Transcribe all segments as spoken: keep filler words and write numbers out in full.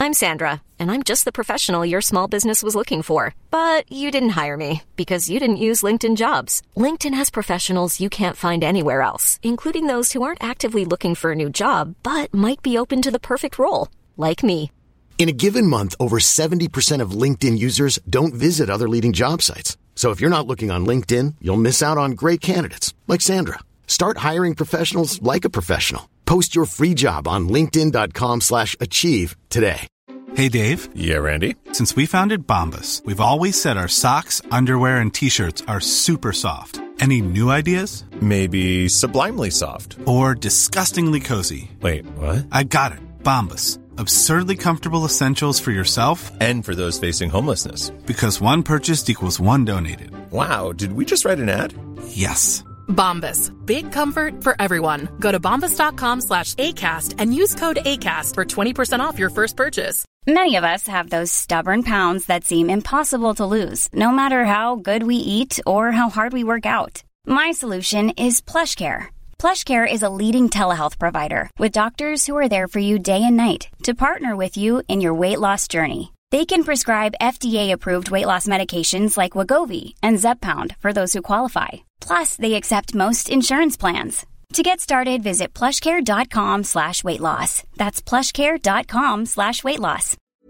I'm Sandra, and I'm just the professional your small business was looking for. But you didn't hire me because you didn't use LinkedIn Jobs. LinkedIn has professionals you can't find anywhere else, including those who aren't actively looking for a new job, but might be open to the perfect role, like me. In a given month, over seventy percent of LinkedIn users don't visit other leading job sites. So if you're not looking on LinkedIn, you'll miss out on great candidates like Sandra. Start hiring professionals like a professional. Post your free job on linkedin.com slash achieve today. Hey, Dave. Yeah, Randy. Since we founded Bombas, we've always said our socks, underwear, and T-shirts are super soft. Any new ideas? Maybe sublimely soft. Or disgustingly cozy. Wait, what? I got it. Bombas. Absurdly comfortable essentials for yourself and for those facing homelessness. Because one purchased equals one donated. Wow, did we just write an ad? Yes. Bombas. Big comfort for everyone. Go to bombas.com slash ACAST and use code ACAST for twenty percent off your first purchase. Many of us have those stubborn pounds that seem impossible to lose, no matter how good we eat or how hard we work out. My solution is PlushCare. PlushCare is a leading telehealth provider with doctors who are there for you day and night to partner with you in your weight loss journey. They can prescribe F D A-approved weight loss medications like Wegovy and Zepbound for those who qualify. Plus, they accept most insurance plans. To get started, visit plushcare.com slash weight loss. That's plushcare.com slash weight loss.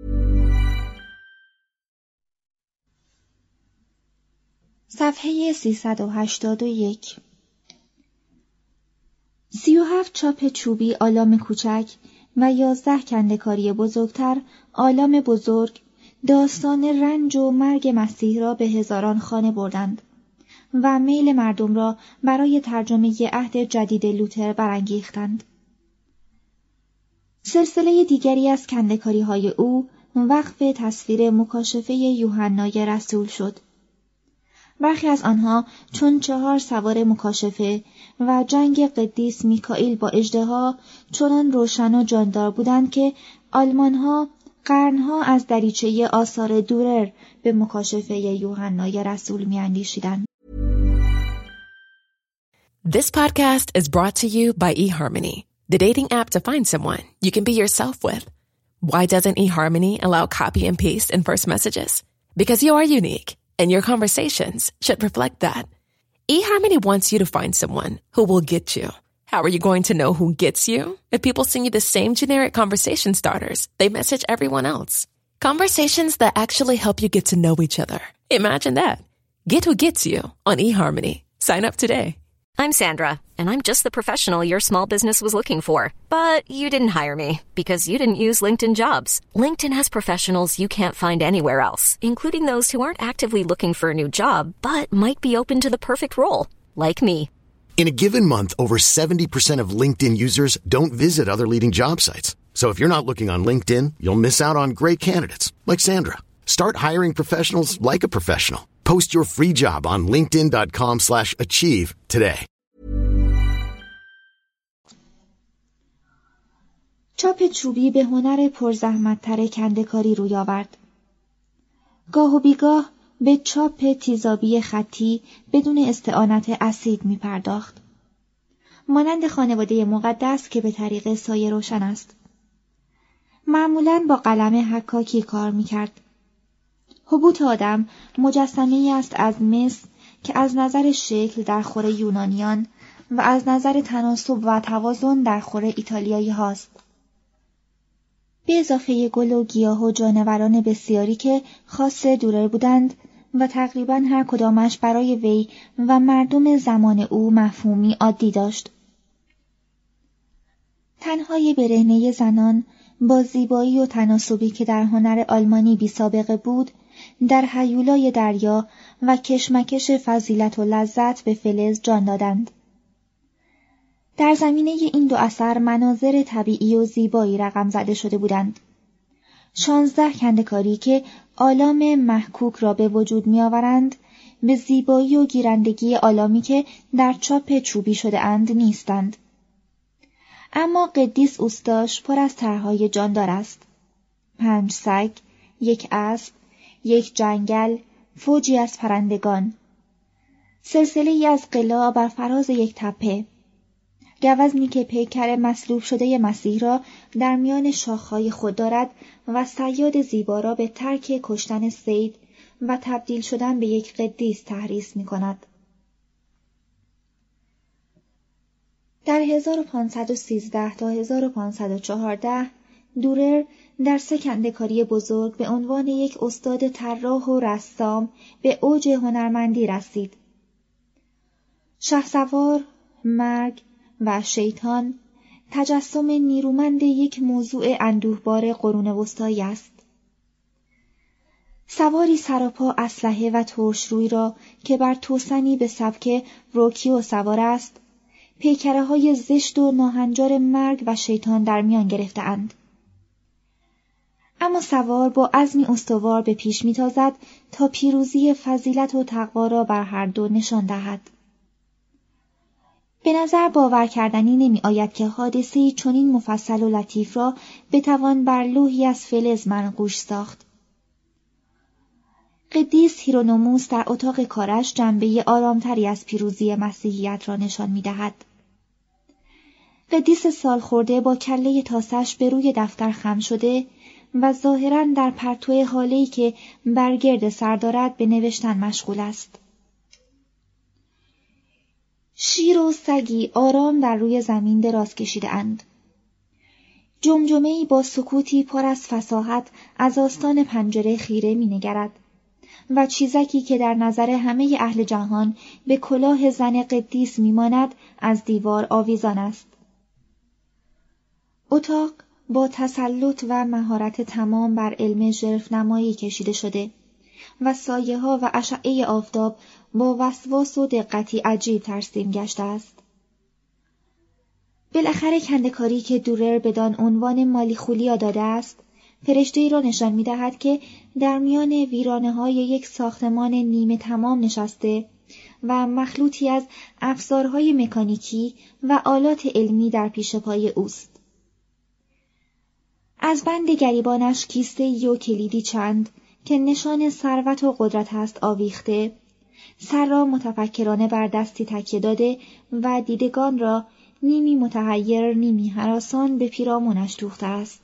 صفحه سیصد و هشتاد و یک. سی و هفت چاپ چوبی آلام کوچک و یازده کنده‌کاری بزرگتر آلام بزرگ داستان رنج و مرگ مسیح را به هزاران خانه بردند و میل مردم را برای ترجمه عهد جدید لوتر برانگیختند. سلسله دیگری از کنده‌کاری‌های او وقف تصویر مکاشفه یوحنای رسول شد. برخی از آنها چون چهار سوار مکاشفه و جنگ قدیس میکائیل با اژدها چنان روشن و جاندار بودند که آلمانها قرنها از دریچه آثار دورر به مکاشفه یوحنای رسول میاندیشیدند. This podcast is brought to you by eHarmony, the dating app to find someone you can be yourself with. Why doesn't eHarmony allow copy and paste in first messages? Because you are unique, and your conversations should reflect that. eHarmony wants you to find someone who will get you. How are you going to know who gets you? If people send you the same generic conversation starters they message everyone else. Conversations that actually help you get to know each other. Imagine that. Get who gets you on eHarmony. Sign up today. I'm Sandra, and I'm just the professional your small business was looking for. But you didn't hire me because you didn't use LinkedIn Jobs. LinkedIn has professionals you can't find anywhere else, including those who aren't actively looking for a new job, but might be open to the perfect role, like me. In a given month, over seventy percent of LinkedIn users don't visit other leading job sites. So if you're not looking on LinkedIn, you'll miss out on great candidates like Sandra. Start hiring professionals like a professional. Post your free job on linkedin.com slash achieve today. چاپ چوبی به هنر پرزحمت‌تر کنده‌کاری روی آورد. گاه و بیگاه به چاپ تیزابی خطی بدون استعانت اسید می پرداخت. مانند خانواده مقدس که به طریق سایه روشن است. معمولاً با قلم حکاکی کار می کرد. حبوط آدم مجسمه‌ای است از مس که از نظر شکل در خور یونانیان و از نظر تناسب و توازن در خور ایتالیایی هاست. به اضافه گل و گیاه و جانوران بسیاری که خاص دورر بودند و تقریباً هر کدامش برای وی و مردم زمان او مفهومی عادی داشت. تنهای برهنه زنان با زیبایی و تناسبی که در هنر آلمانی بی سابقه بود، در هیولای دریا و کشمکش فضیلت و لذت به فلز جان دادند. در زمینه این دو اثر مناظر طبیعی و زیبایی رقم زده شده بودند. شانزده کنده‌کاری که آلام محکوک را به وجود می آورند، به زیبایی و گیرندگی آلامی که در چاپ چوبی شده اند نیستند. اما قدیس اوستاش پر از طرح‌های جاندار است. پنج سگ، یک اسب، یک جنگل، فوجی از پرندگان. سلسله‌ای از قلا بر فراز یک تپه. گوزنی که پیکر مصلوب شده مسیح را در میان شاخهای خود دارد و صیاد زیبا را به ترک کشتن صید و تبدیل شدن به یک قدیس تحریص می کند. در هزار و پانصد و سیزده تا هزار و پانصد و چهارده دورر در سکنده‌کاری بزرگ به عنوان یک استاد طراح و رسام به اوج هنرمندی رسید. شهسوار، مرگ و شیطان تجسم نیرومند یک موضوع اندوهبار قرون وسطایی است. سواری سراپا اسلحه و ترشروی را که بر توسنی به سبک روکیو سوار است، پیکره‌های زشت و ناهنجار مرگ و شیطان در میان گرفته‌اند. اما سوار با عزمی استوار به پیش می‌تازد تا پیروزی فضیلت و تقوا را بر هر دو نشان دهد. به نظر باور کردنی نمی آید که حادثه‌ای چنین مفصل و لطیف را بتوان بر لوحی از فلز منقوش ساخت. قدیس هیرونوموس در اتاق کارش جنبه آرامتری از پیروزی مسیحیت را نشان می دهد. قدیس سالخورده با کله تاسش به روی دفتر خم شده و ظاهراً در پرتو هاله‌ای که برگرد سر دارد به نوشتن مشغول است. شیر و سگی آرام در روی زمین دراز کشیده اند. جمجمه‌ای با سکوتی پر از فصاحت از آستان پنجره خیره می نگرد و چیزکی که در نظر همه اهل جهان به کلاه زن قدیس می ماند از دیوار آویزان است. اتاق با تسلط و مهارت تمام بر علم ژرف‌نمایی کشیده شده و سایه ها و اشعه آفتاب با وسواس و دقتی عجیب ترسیم گشته است. بالاخره کنده‌کاری که دورر بدان عنوان مالیخولیا داده است، فرشته‌ای را نشان می‌دهد که در میان ویرانه‌های یک ساختمان نیمه تمام نشسته و مخلوطی از افزارهای مکانیکی و آلات علمی در پیش پای اوست. از بند گریبانش کیسه‌ای و کلیدی چند که نشان ثروت و قدرت است آویخته، سر را متفکرانه بر دستی تکیه داده و دیدگان را نیمی متحیر نیمی هراسان به پیرامونش دوخته است.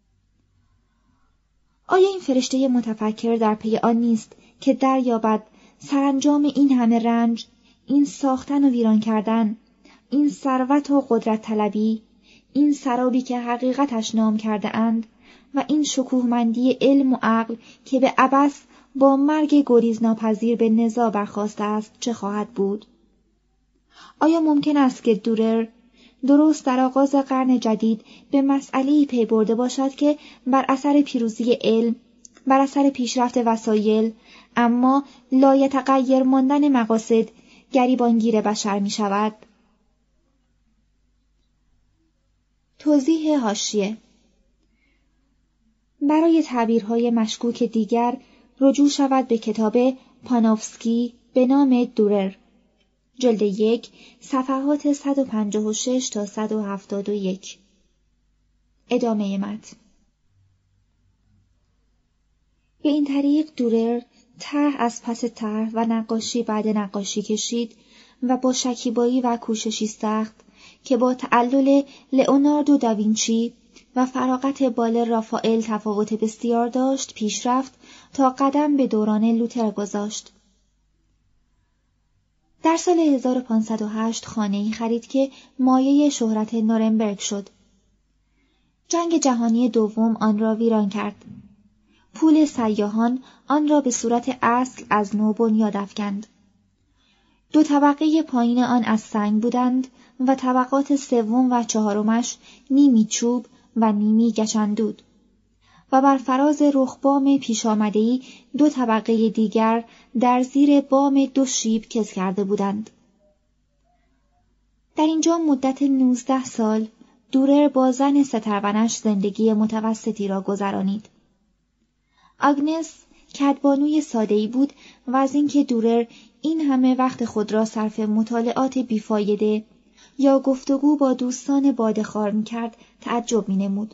آیا این فرشته متفکر در پی آن نیست که دریابد سرانجام این همه رنج، این ساختن و ویران کردن، این ثروت و قدرت طلبی، این سرابی که حقیقتش نام کرده اند و این شکوهمندی علم و عقل که به عبث با مرگ گریزناپذیر به نزاع برخاسته است چه خواهد بود؟ آیا ممکن است که دورر درست در آغاز قرن جدید به مسئله‌ای پی برده باشد که بر اثر پیروزی علم، بر اثر پیشرفت وسایل، اما لایتغیر ماندن مقاصد گریبانگیر بشر می شود؟ توضیح حاشیه: برای تعبیرهای مشکوک دیگر رجوع شود به کتاب پانوفسکی به نام دورر، جلد یک، صفحات صد و پنجاه و شش تا صد و هفتاد و یک. ادامه متن. به این طریق دورر طرح از پس طرح و نقاشی بعد نقاشی کشید و با شکیبایی و کوششی سخت که با تعلل لئوناردو داوینچی و فراغت بال رافائل تفاوت بسیار داشت پیش رفت تا قدم به دوران لوتر گذاشت. در سال هزار و پانصد و هشت خانه‌ای خرید که مایه شهرت نورنبرگ شد. جنگ جهانی دوم آن را ویران کرد. پول سیاحان آن را به صورت اصل از نو بنیاد افکند. دو طبقه پایین آن از سنگ بودند و طبقات سوم و چهارمش نیمی چوب و نیمی گچندود و بر فراز رخبام پیش آمده‌ای دو طبقه دیگر در زیر بام دو شیب کز کرده بودند. در اینجا مدت نوزده سال دورر با زن سترونش زندگی متوسطی را گذرانید. آگنس کدبانوی ساده‌ای بود و از اینکه دورر این همه وقت خود را صرف مطالعات بیفایده یا گفتگو با دوستان باده‌خوار می‌کرد تعجب می‌نمود.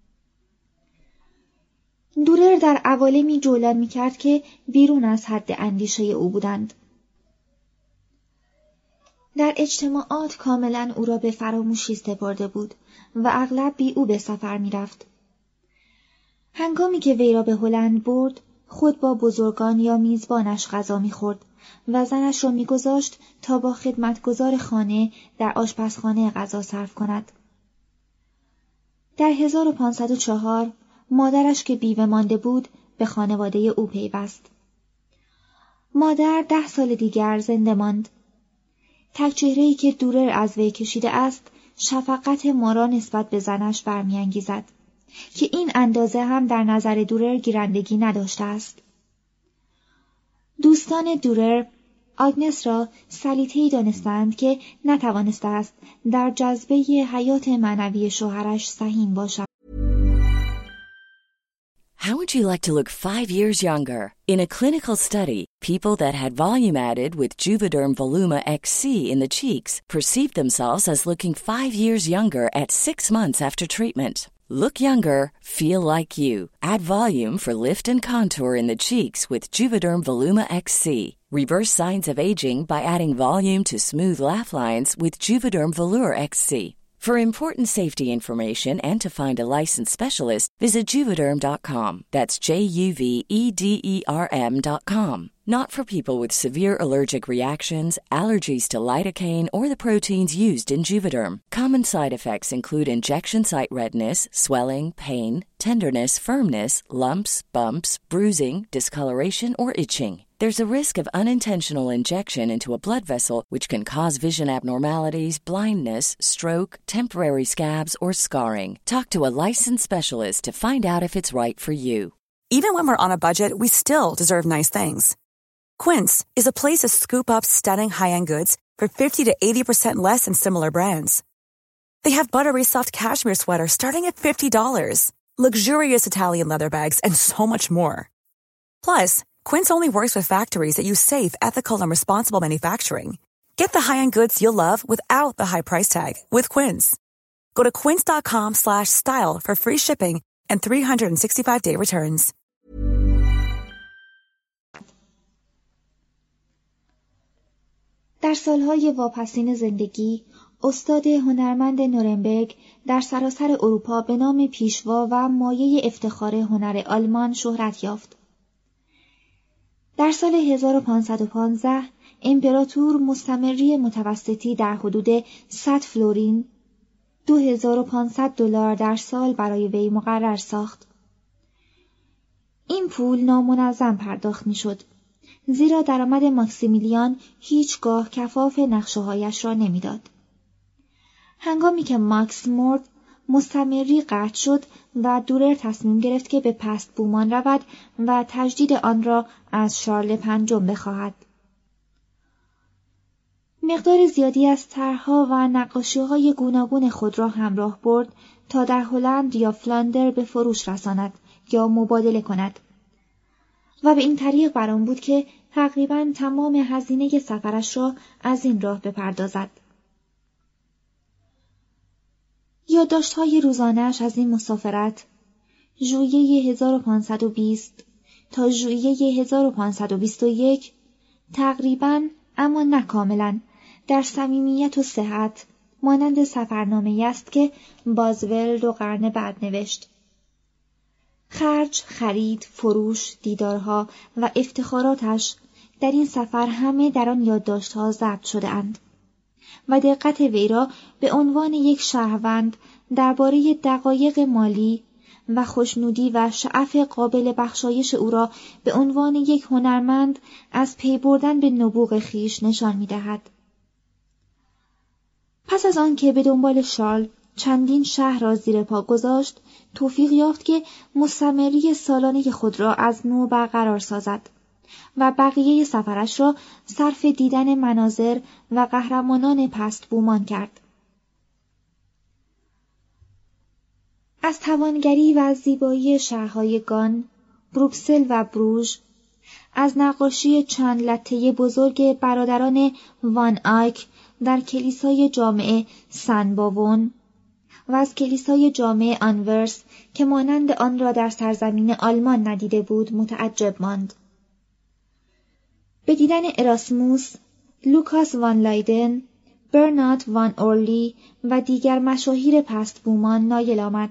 دورر در عوالمی جولان می‌کرد که بیرون از حد اندیشه او بودند. در اجتماعات کاملا او را به فراموشی سپرده بود و اغلب بی او به سفر می رفت. هنگامی که وی را به هلند برد، خود با بزرگان یا میزبانش غذا می خورد و زنش را می گذاشت تا با خدمتگزار خانه در آشپزخانه غذا صرف کند. در هزار و پانصد و چهار مادرش که بیوه مانده بود به خانواده او پیوست. مادر ده سال دیگر زنده ماند. تک چهره‌ای که دورر از وی کشیده است شفقت ما را نسبت به زنش برمی‌انگیزد که این اندازه هم در نظر دورر گیرندگی نداشته است. دوستان دورر آگنس را سلیطه‌ای دانستند که نتوانسته است در جذبه حیات معنوی شوهرش سهیم باشد. How would you like to look five years younger? In a clinical study, people that had volume added with Juvederm Voluma X C in the cheeks perceived themselves as looking five years younger at six months after treatment. Look younger, feel like you. Add volume for lift and contour in the cheeks with Juvederm Voluma X C. Reverse signs of aging by adding volume to smooth laugh lines with Juvederm Volure X C. For important safety information and to find a licensed specialist, visit Juvederm dot com. That's J U V E D E R M dot com. Not for people with severe allergic reactions, allergies to lidocaine, or the proteins used in Juvederm. Common side effects include injection site redness, swelling, pain, tenderness, firmness, lumps, bumps, bruising, discoloration, or itching. There's a risk of unintentional injection into a blood vessel, which can cause vision abnormalities, blindness, stroke, temporary scabs, or scarring. Talk to a licensed specialist to find out if it's right for you. Even when we're on a budget, we still deserve nice things. Quince is a place to scoop up stunning high-end goods for fifty to eighty percent less than similar brands. They have buttery soft cashmere sweaters starting at fifty dollars, luxurious Italian leather bags, and so much more. Plus, Quince only works with factories that use safe, ethical, and responsible manufacturing. Get the high-end goods you'll love without the high price tag with Quince. Go to quince dot com slash style for free shipping and three sixty-five day returns. در سالهای واپسین زندگی، استاد هنرمند نورنبرگ در سراسر اروپا به نام پیشوا و مایه افتخار هنر آلمان شهرت یافت. در سال هزار و پانصد و پانزده امپراتور مستمری متوسطی در حدود صد فلورین دو هزار و پانصد دلار در سال برای وی مقرر ساخت. این پول نامنظم پرداخت می‌شد، زیرا درآمد ماکسیمیلیان هیچگاه کفاف نقشه‌هایش را نمی‌داد. هنگامی که ماکس مرد، مستمری قطع شد و دورر تصمیم گرفت که به پست بومان رود و تجدید آن را از شارل پنجم بخواهد. مقدار زیادی از طرح‌ها و نقاشی‌های گوناگون خود را همراه برد تا در هلند یا فلاندر به فروش رساند یا مبادله کند و به این طریق بر آن بود که تقریباً تمام هزینه سفرش را از این راه بپردازد. یادداشت‌های روزانه‌اش از این مسافرت ژوئیه هزار و پانصد و بیست تا ژوئیه هزار و پانصد و بیست و یک تقریباً اما نه کاملاً در صمیمیت و صحت مانند سفرنامه‌ای است که بازول دو قرن بعد نوشت. خرج، خرید، فروش، دیدارها و افتخاراتش در این سفر همه در آن یادداشت‌ها ضبط شده اند و دقت وی را به عنوان یک شهروند درباره دقایق مالی و خوشنودی و شعف قابل بخشایش او را به عنوان یک هنرمند از پی بردن به نبوغ خیش نشان می‌دهد. پس از آن که به دنبال شارل چندین شهر را زیر پا گذاشت، توفیق یافت که مستمری سالانه خود را از نو برقرار سازد و بقیه سفرش را صرف دیدن مناظر و قهرمانان پست بومان کرد. از توانگری و از زیبایی شهرهای گان، بروکسل و بروژ، از نقاشی چند لته بزرگ برادران وان آیک در کلیسای جامع سن باوون و از کلیسای جامع آنورس که مانند آن را در سرزمین آلمان ندیده بود متعجب ماند. به دیدن اراسموس، لوکاس وان لایدن، برنارد وان اورلی و دیگر مشاهیر پستبومان نایل آمد.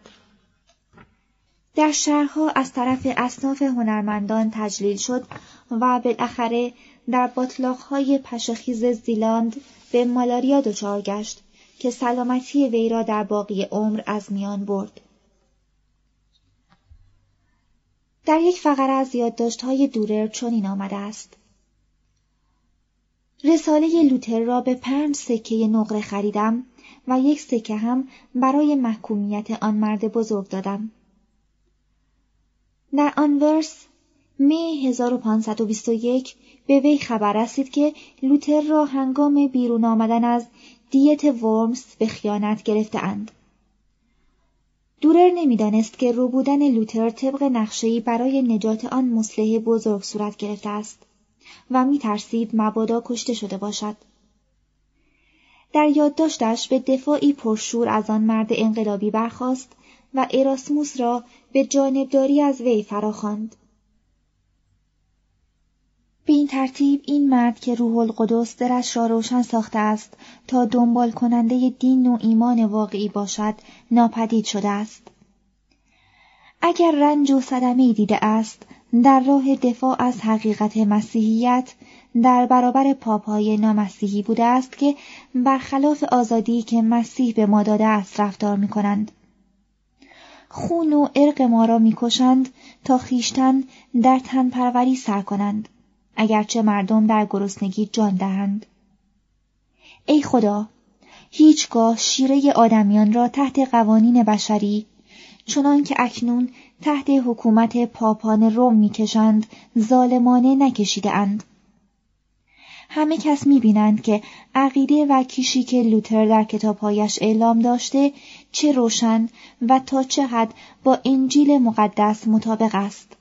در شهرها از طرف اصناف هنرمندان تجلیل شد و بالاخره در باتلاق‌های پشه‌خیز زیلاند به مالاریا دچار گشت که سلامتی وی را در باقی عمر از میان برد. در یک فقره از یادداشت‌های دورر چنین آمده است: رساله لوتر را به پنج سکه نقره خریدم و یک سکه هم برای محکومیت آن مرد بزرگ دادم. در آنورس می هزار و پانصد و بیست و یک به وی خبر رسید که لوتر را هنگام بیرون آمدن از دیت ورمز به خیانت گرفته‌اند. دورر نمی‌دانست که ربودن لوتر طبق نقشه‌ای برای نجات آن مصلح بزرگ صورت گرفته است و می‌ترسید مبادا کشته شده باشد. در یادداشتش به دفاعی پرشور از آن مرد انقلابی برخاست و اراسموس را به جانبداری از وی فراخواند. به این ترتیب این مرد که روح القدس درش را روشن ساخته است تا دنبال کننده دین و ایمان واقعی باشد ناپدید شده است. اگر رنج و صدمه‌ای دیده است در راه دفاع از حقیقت مسیحیت در برابر پاپ‌های نامسیحی بوده است که برخلاف آزادی که مسیح به ما داده است رفتار می‌کنند. خون و عرق ما را می‌کشند تا خویشتن در تن پروری سر کنند، اگرچه مردم در گرسنگی جان دهند. ای خدا، هیچگاه شیره آدمیان را تحت قوانین بشری، چنان که اکنون تحت حکومت پاپان روم می‌کشند، ظالمانه نکشیده اند. همه کس می‌بینند که عقیده و کیشی که لوتر در کتاب‌هایش اعلام داشته چه روشن و تا چه حد با انجیل مقدس مطابق است.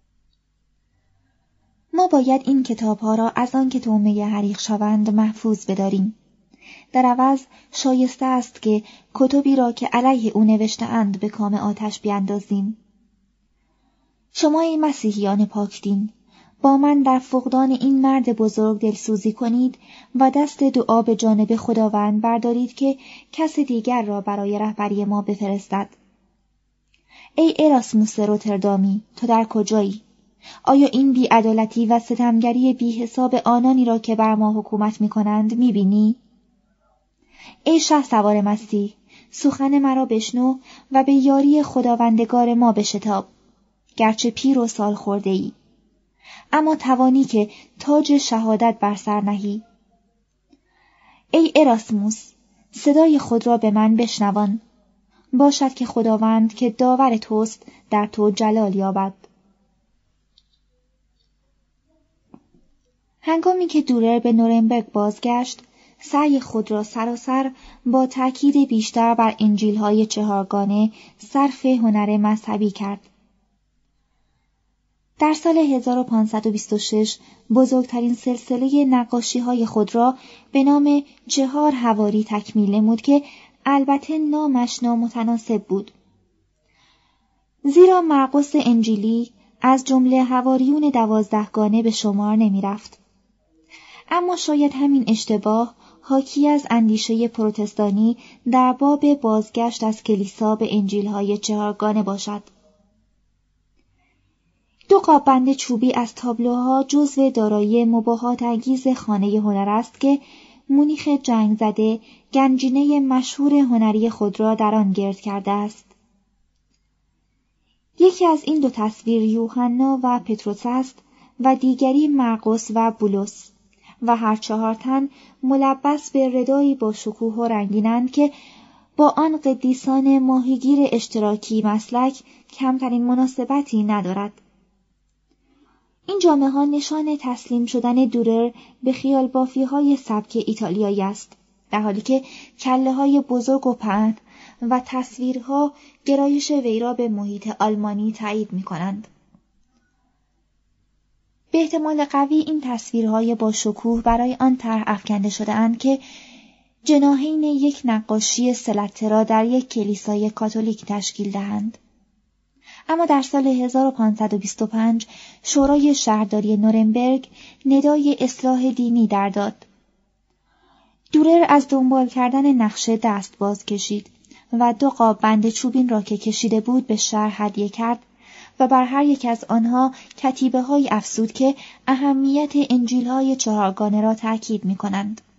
ما باید این کتاب‌ها را از آن که طعمه حریق شوند محفوظ بداریم. در عوض شایسته است که کتبی را که علیه او نوشته‌اند به کام آتش بیاندازیم. شما ای مسیحیان پاکدین، با من در فقدان این مرد بزرگ دلسوزی کنید و دست دعا به جانب خداوند بردارید که کس دیگر را برای رهبری ما بفرستد. ای اراسموس روتردامی، تو در کجایی؟ آیا این بی‌عدالتی و ستمگری بی‌حساب آنانی را که بر ما حکومت می‌کنند می‌بینی؟ ای شهسوار مسیح، سخن مرا بشنو و به یاری خداوندگار ما بشتاب. گرچه پیر و سال خورده ای، اما توانی که تاج شهادت بر سر نهی. ای اراسموس، صدای خود را به من بشنوان. باشد که خداوند که داور توست در تو جلال یابد. هنگامی که دورر به نورنبرگ بازگشت، سعی خود را سراسر با تأکید بیشتر بر انجیل‌های چهارگانه صرف هنر مذهبی کرد. در سال هزار و پانصد و بیست و شش بزرگترین سلسله نقاشی‌های خود را به نام چهار حواری تکمیل نمود که البته نامش نامتناسب بود، زیرا مرقس انجیلی از جمله حواریون دوازدهگانه به شمار نمی رفت. اما شاید همین اشتباه حاکی از اندیشه پروتستانی در باب بازگشت از کلیسا به انجیل‌های چهارگانه باشد. دو قاببند چوبی از تابلوها جزو دارایی مباهات انگیز خانه هنر است که مونیخ جنگ زده گنجینه مشهور هنری خود را در آن گرد کرده است. یکی از این دو تصویر یوحنا و پتروس است و دیگری مرقس و بولس و هر چهار تن ملبس به ردایی با شکوه و رنگینند که با آن قدیسان ماهیگیر اشتراکی مسلک کمترین مناسبتی ندارد. این جامه ها نشان تسلیم شدن دورر به خیال بافی های سبک ایتالیایی است، در حالی که کله های بزرگ و پهن و تصویرها گرایش وی را به محیط آلمانی تایید می کنند. به احتمال قوی این تصویرهای با شکوه برای آن طرح افکنده شده اند که جناحین یک نقاشی سلطه را در یک کلیسای کاتولیک تشکیل دهند. اما در سال هزار و پانصد و بیست و پنج شورای شهرداری نورنبرگ ندای اصلاح دینی در داد. دورر از دنبال کردن نقشه دست باز کشید و دو قاب بند چوبین را که کشیده بود به شهر هدیه کرد و بر هر یک از آنها کتیبه های افزود که اهمیت انجیل های چهارگانه را تأکید می کنند.